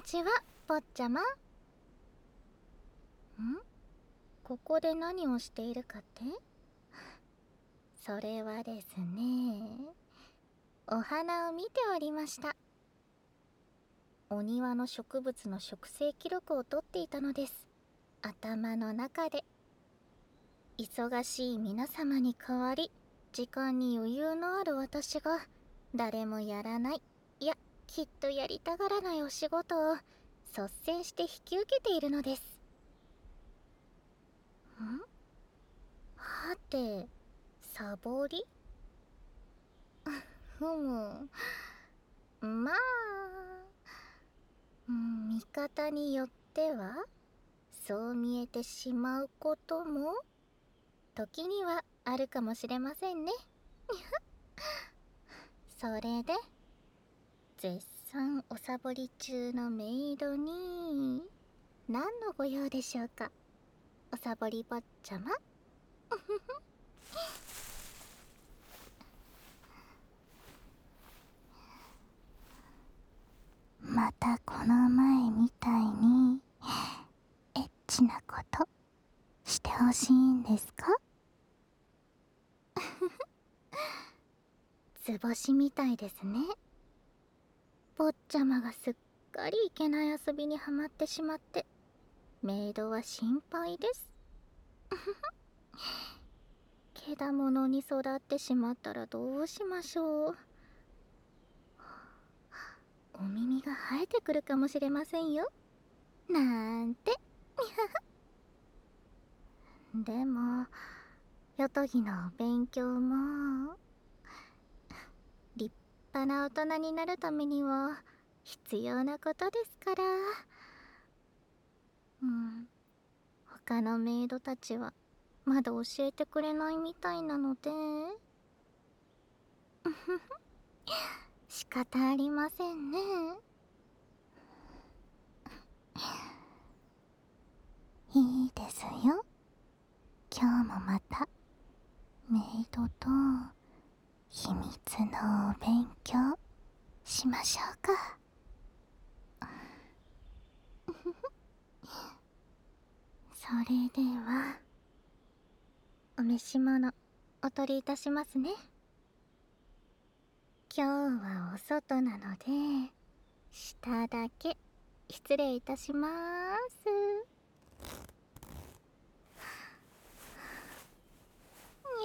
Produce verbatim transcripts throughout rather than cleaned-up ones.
にちは、坊ちゃま。ん？ここで何をしているかって？それはですね、お花を見ておりました。お庭の植物の植生記録をとっていたのです。頭の中で。忙しい皆様に代わり、時間に余裕のある私が誰もやらない、いやきっとやりたがらないお仕事を率先して引き受けているのです。ん？はて、サボり？ふむ、まあ、うん、見方によってはそう見えてしまうことも時にはあるかもしれませんね。それで絶賛おサボり中のメイドに何のご用でしょうか、おサボり坊ちゃま。またこの前みたいにエッチなことしてほしいんですか？図星みたいですね。坊ちゃまがすっかりいけない遊びにはまってしまってメイドは心配です。けだものに育ってしまったらどうしましょう。お耳が生えてくるかもしれませんよ、なんて。でもよとぎのお勉強も立派な大人になるためには必要なことですから。うん、他のメイドたちはまだ教えてくれないみたいなので仕方ありませんね。いいですよ、今日もまたメイドと秘密のお勉強しましょうか。それではお召し物お取りいたしますね。今日はお外なので下だけ失礼いたします。に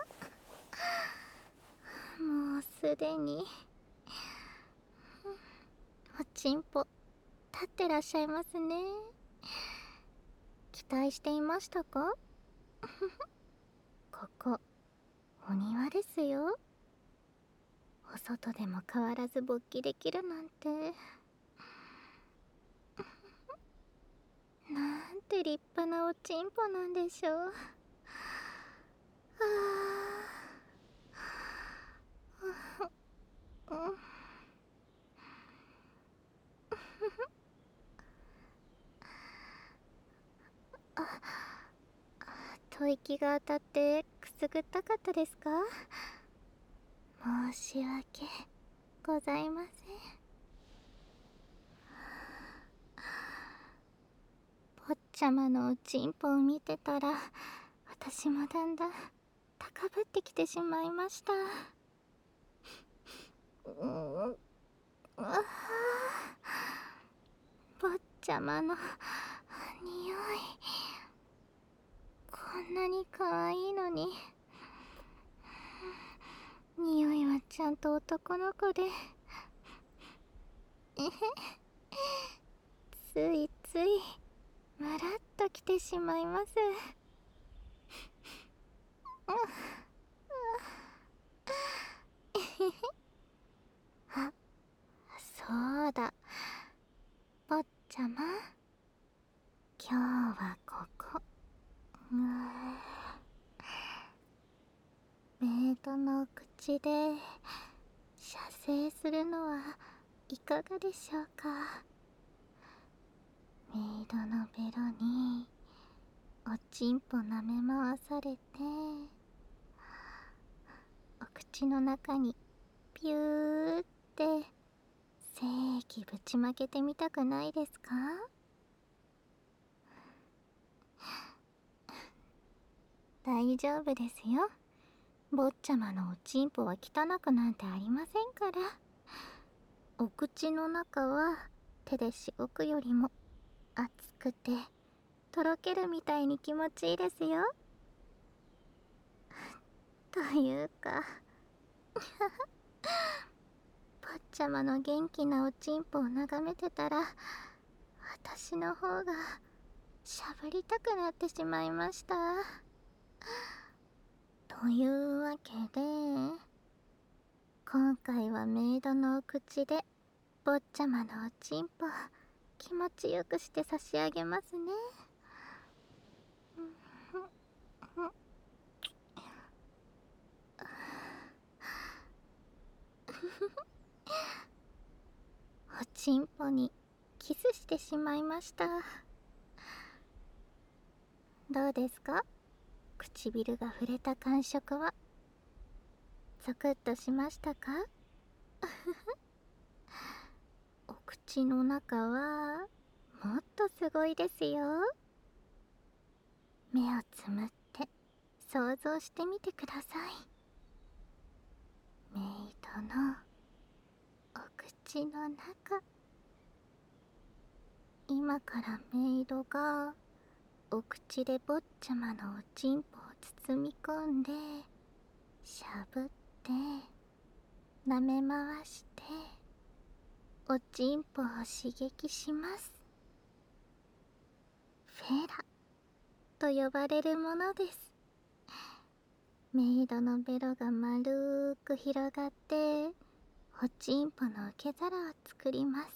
ゃは、もうすでにおちんぽ立ってらっしゃいますね。期待していましたか？ここお庭ですよ。お外でも変わらず勃起できるなんてなんて立派なおちんぽなんでしょう。ああ、うん、吐息が当たってくすぐったかったですか？申し訳ございません。坊ちゃまのおちんぽを見てたら私もだんだん高ぶってきてしまいました。うん、あ、坊ちゃまの匂い、こんなに可愛いのに匂いはちゃんと男の子で、えへ、ついついムラっときてしまいます。あ、そうだ、坊ちゃま、今日はここ、うメイドの口で射精するのはいかがでしょうか。メイドのベロにおちんぽ舐め回されてお口の中にピューって精気ぶちまけてみたくないですか？大丈夫ですよ。坊ちゃまのおちんぽは汚くなんてありませんから。お口の中は手でしごくよりも熱くてとろけるみたいに気持ちいいですよ。というか坊ちゃまの元気なおちんぽを眺めてたら、私の方がしゃぶりたくなってしまいました。というわけで、今回はメイドのお口で坊ちゃまのおちんぽ気持ちよくして差し上げますね。おちんぽにキスしてしまいました。どうですか？唇が触れた感触は。ゾクッとしましたか？お口の中はもっとすごいですよ。目をつむって想像してみてください。メイドのお口の中。今からメイドがお口で坊ちゃまのおちんぽを包み込んでしゃぶって舐め回しておちんぽを刺激します。フェラと呼ばれるものです。メイドのベロが丸ーく広がっておちんぽの受け皿を作ります。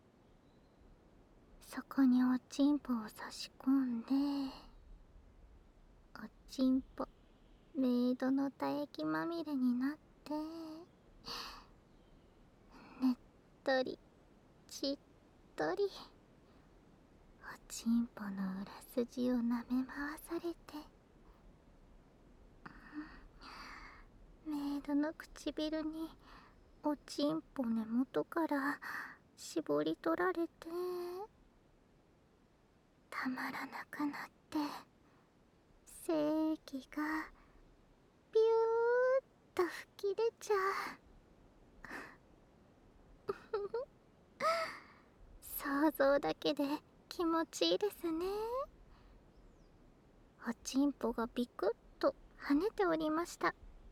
そこにおちんぽを差し込んで、おちんぽメイドの唾液まみれになってねっとりしっとりおちんぽの裏筋を舐め回されて、メイドの唇におちんぽ根元から絞り取られて、たまらなくなって精液がビューッと吹き出ちゃう。想像だけで気持ちいいですね。おちんぽがビクッと跳ねておりました。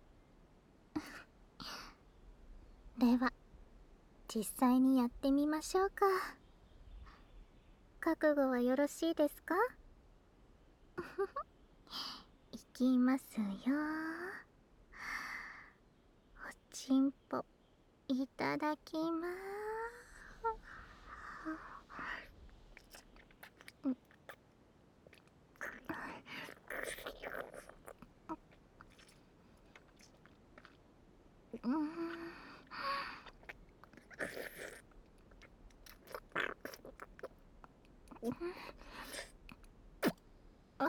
では実際にやってみましょうか。覚悟はよろしいですか？いきますよ。おちんぽいただきまーす。うん、あ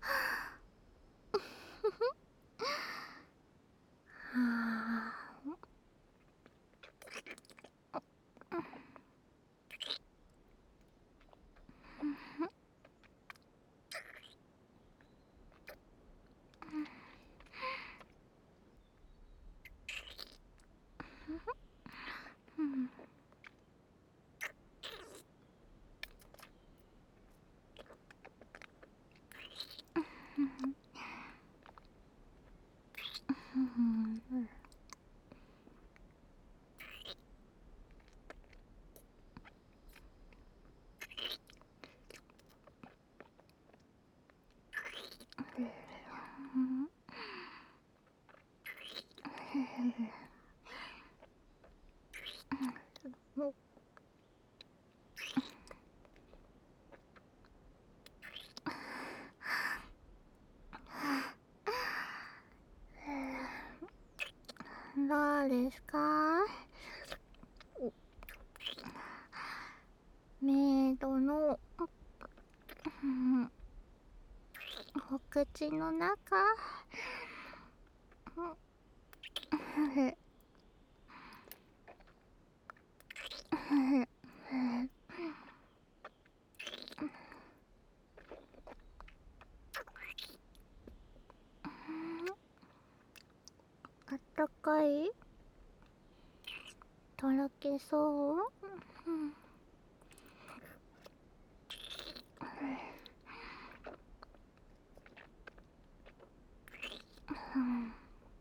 どうですか？メイドのお口の中、 たかい？とろけそう？うん。うん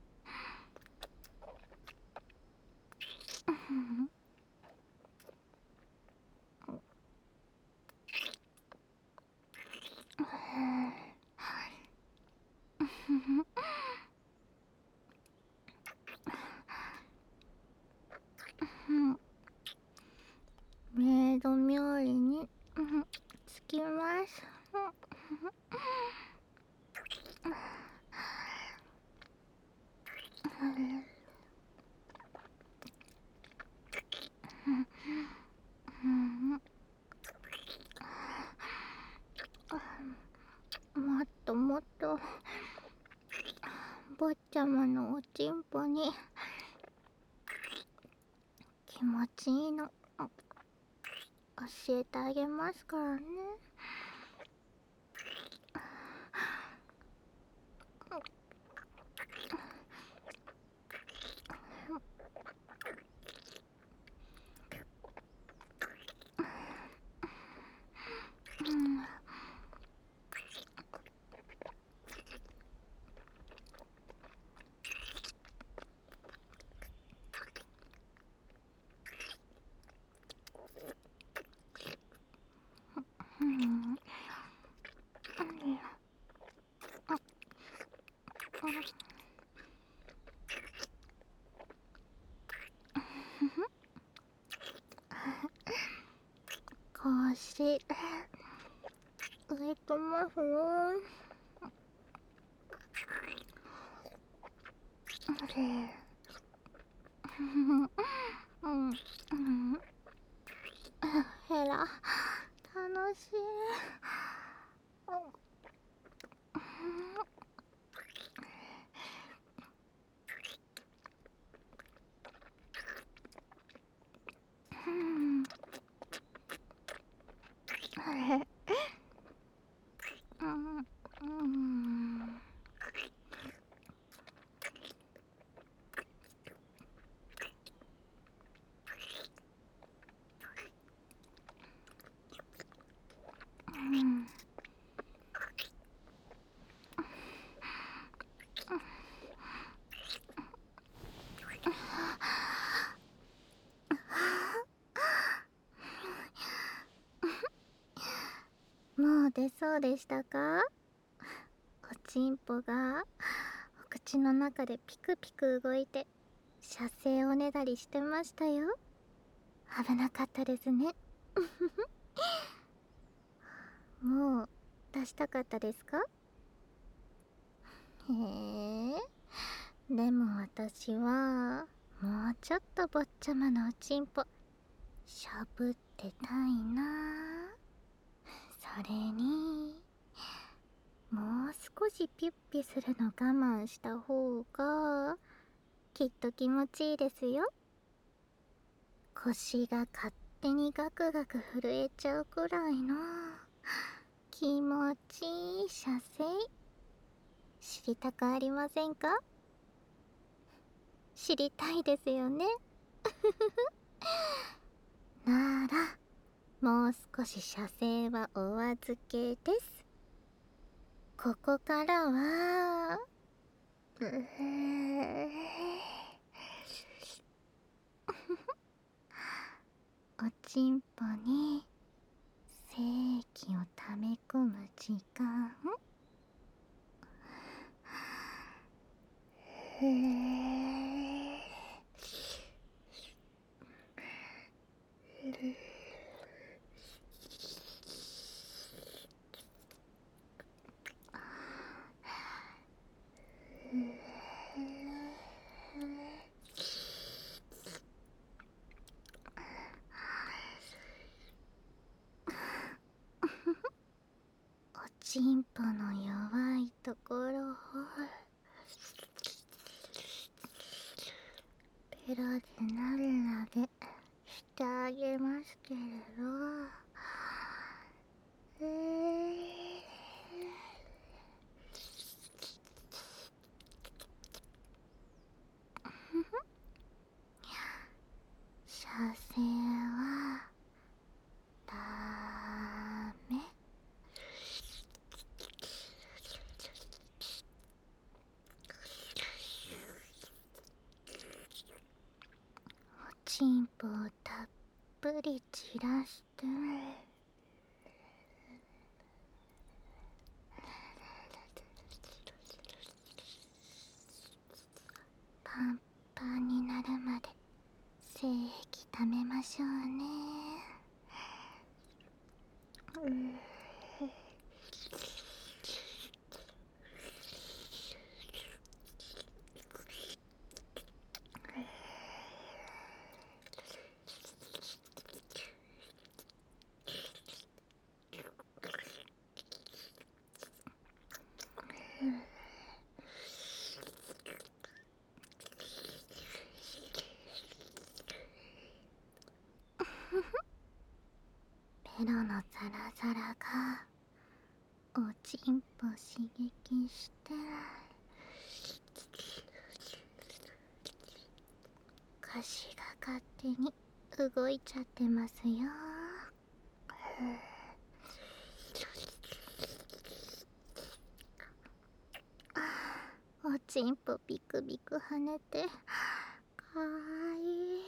メイド冥利につきます。もっともっと坊ちゃまのおちんぽに気持ちいいの教えてあげますからね。うん腰浮いてますよ。うんうんヘラ楽しい。うんうんうんうんもう出そうでしたか？おちんぽがお口の中でピクピク動いて射精をねだりしてましたよ。危なかったですね。もう出したかったですか？へえ。でも私はもうちょっと坊ちゃまのおちんぽしゃぶってたいな。それにもう少しピュッピするの我慢した方がきっと気持ちいいですよ。腰が勝手にガクガク震えちゃうくらいの気持ちいい射精、知りたくありませんか？知りたいですよね。ならもう少し射精はお預けです。ここからはうーおちんぽに精液を溜め込む時間。へえ。おちんぽの弱いところをペロでなでなでしてあげますけれど、えー、 チンポをたっぷり散らしてパンパンになるまで精液溜めましょうね。うんペロのザラザラがおちんぽ刺激して歌詞が勝手に動いちゃってますよ。おちんぽビクビク跳ねてかわいい。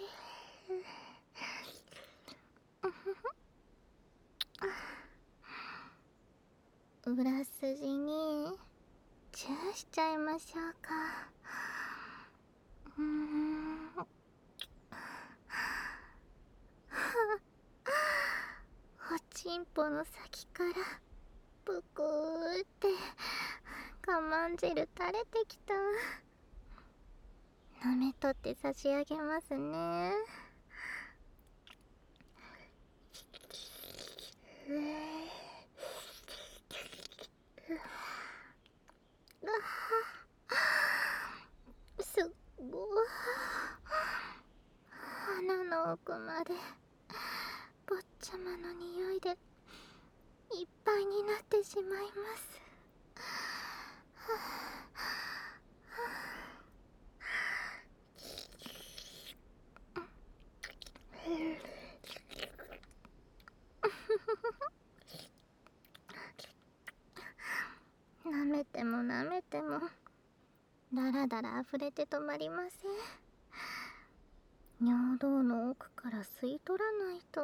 裏筋にチューしちゃいましょうか。うーんおちんぽの先からぷくーって我慢汁垂れてきた。舐めとって差し上げますね。うわすっごい。鼻の奥まで坊ちゃまの匂いでいっぱいになってしまいます。舐めても舐めてもだらだら溢れて止まりません。尿道の奥から吸い取らないと。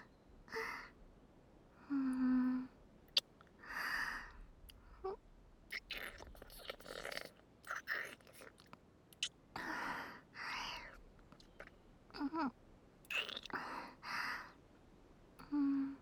うーんうん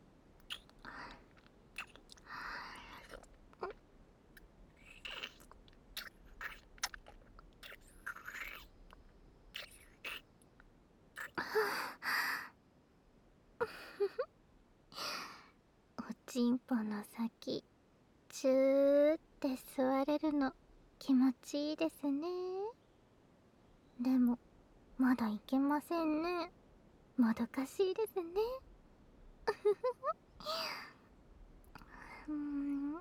おちんぽの先チューって吸われるの気持ちいいですね。でもまだいけませんね。もどかしいですね。うーん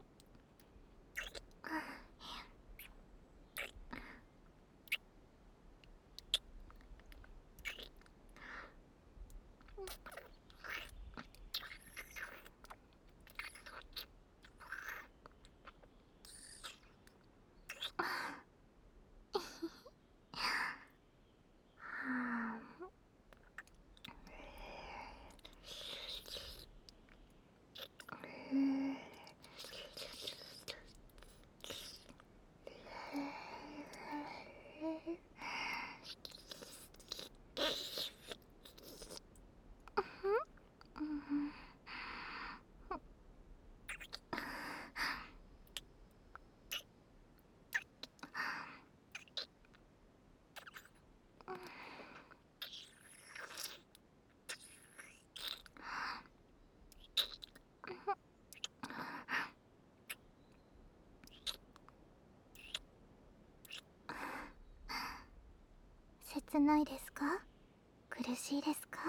切ないですか？苦しいですか？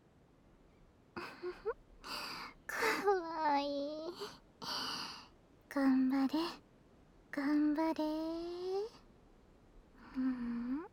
かわいい。頑張れ頑張れ。うん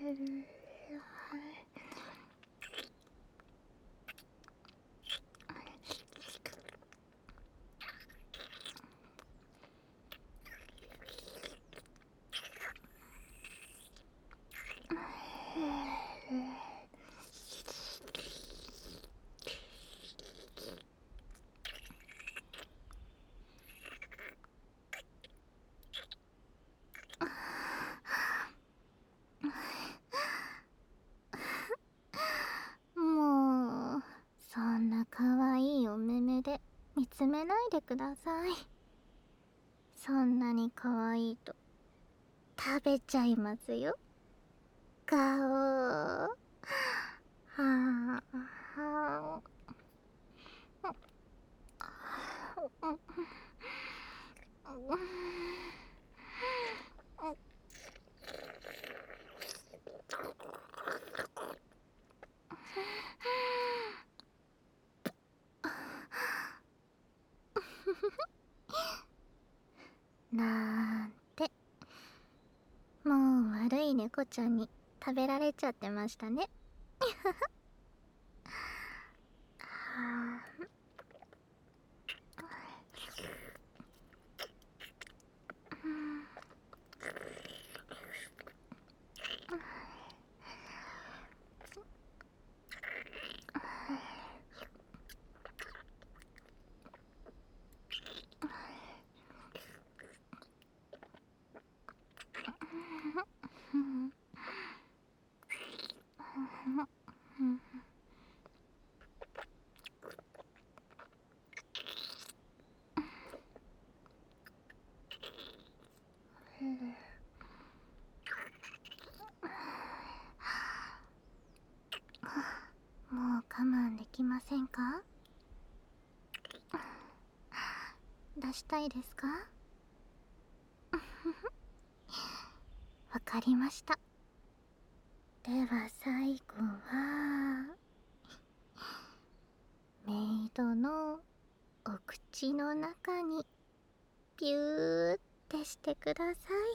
もうそんなかわいいお目目で見つめないでください。そんなにかわいいと食べちゃいますよ。顔はあはあなんて、もう悪い猫ちゃんに食べられちゃってましたね。はあ、もう我慢できませんか？出したいですか？わかりました。では最後はメイドのお口の中にピューってしてください。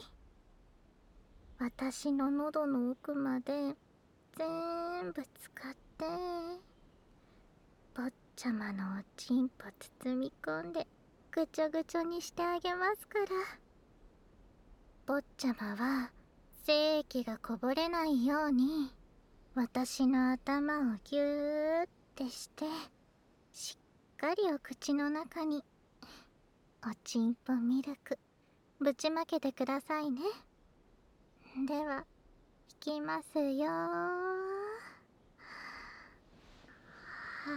私の喉の奥まで全部使って坊ちゃまのおちんぽ包み込んでぐちょぐちょにしてあげますから。坊ちゃまは精液がこぼれないように私の頭をギューってしてしっかりお口の中におちんぽミルクぶちまけてくださいね。では引きますよー。は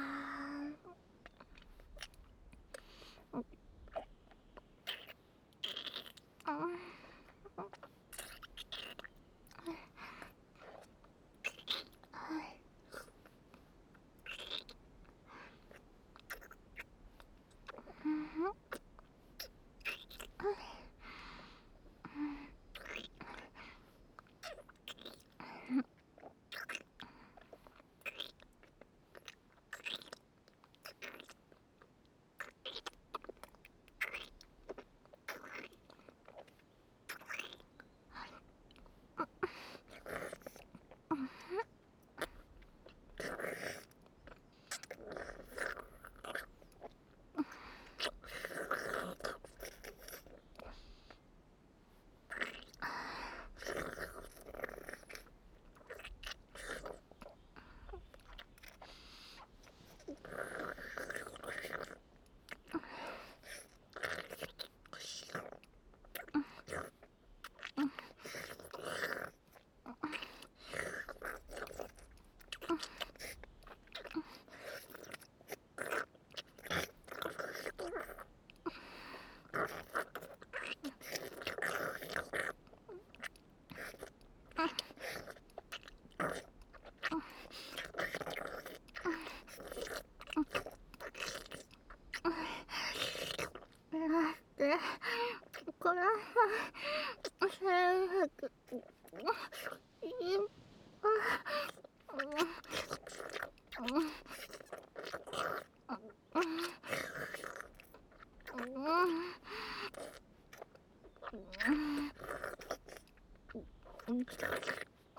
でこれは制服いっぱい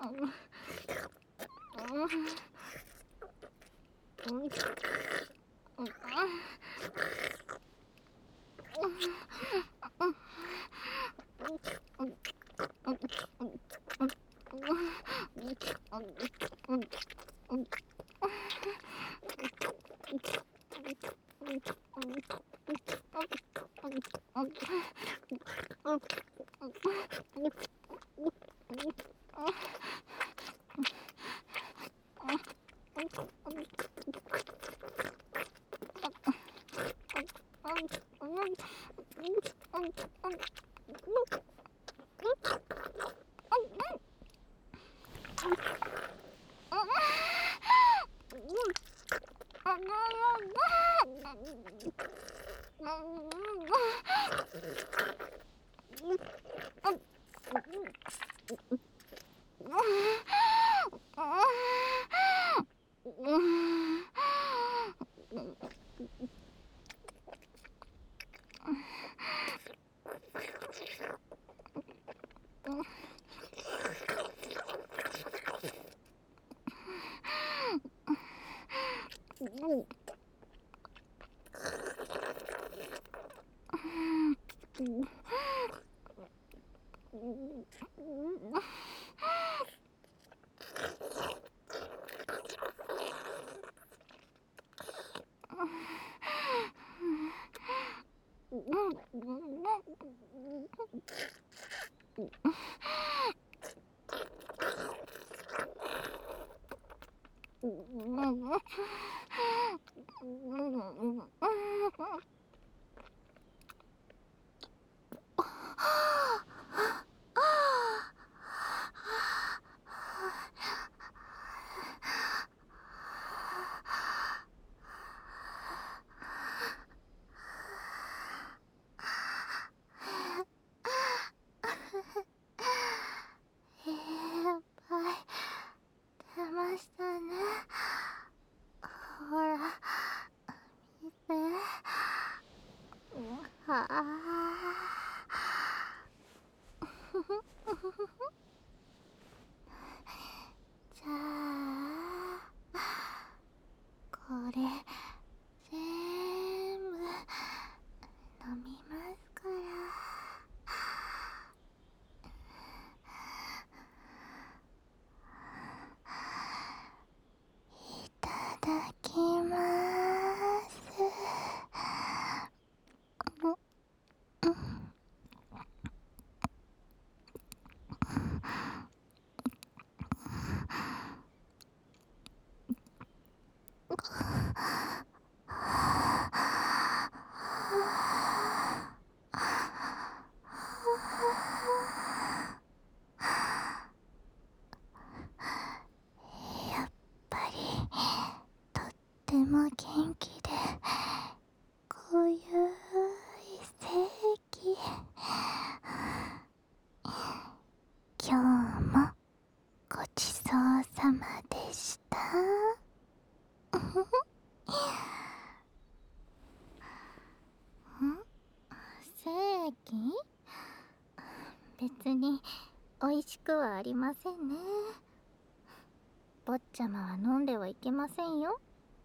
別に美味しくはありませんね。坊ちゃまは飲んではいけませんよ。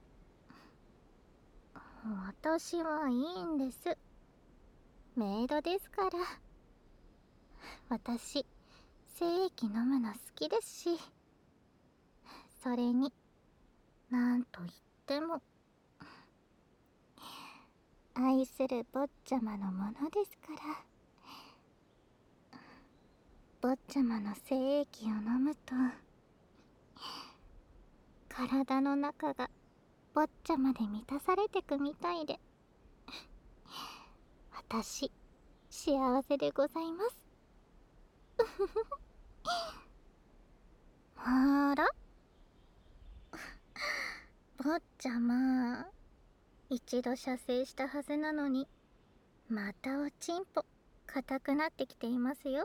私はいいんです。メイドですから。私精液飲むの好きですし、それになんといっても愛する坊ちゃまのものですから。坊ちゃまの精液を飲むと体の中が坊ちゃまで満たされてくみたいで、私幸せでございます。あら、坊ちゃま、一度射精したはずなのにまたおちんぽ硬くなってきていますよ。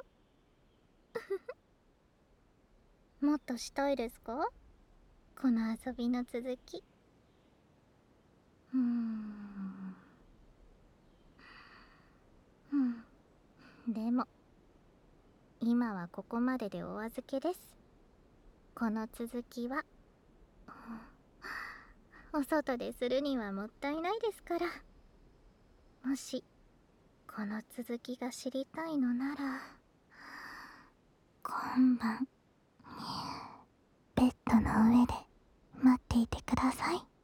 もっとしたいですか、この遊びの続き。うーんうんでも今はここまででお預けです。 この続きはお外でするにはもったいないですから。もしこの続きが知りたいのなら、今晩ベッドの上で待っていてください。